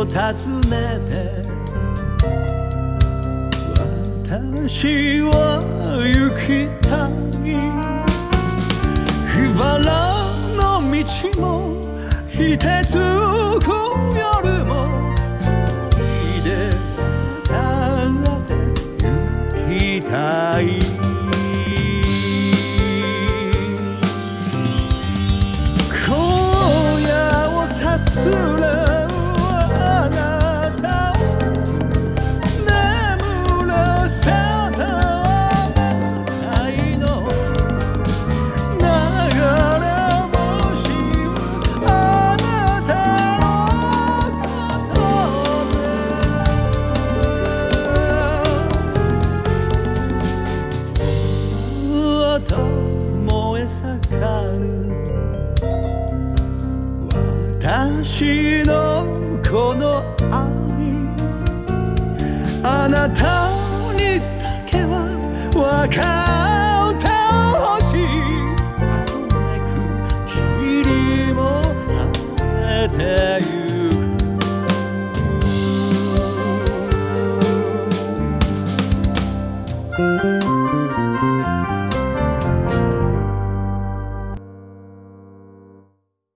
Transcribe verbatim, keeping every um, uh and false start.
訪ねて私は行きたい。茨の道も凍てつく夜も一人で渡って行きたい。荒野をさすれ燃え盛る私のこの愛、あなたにだけは分かってほしい。そんなく霧も晴れてゆく。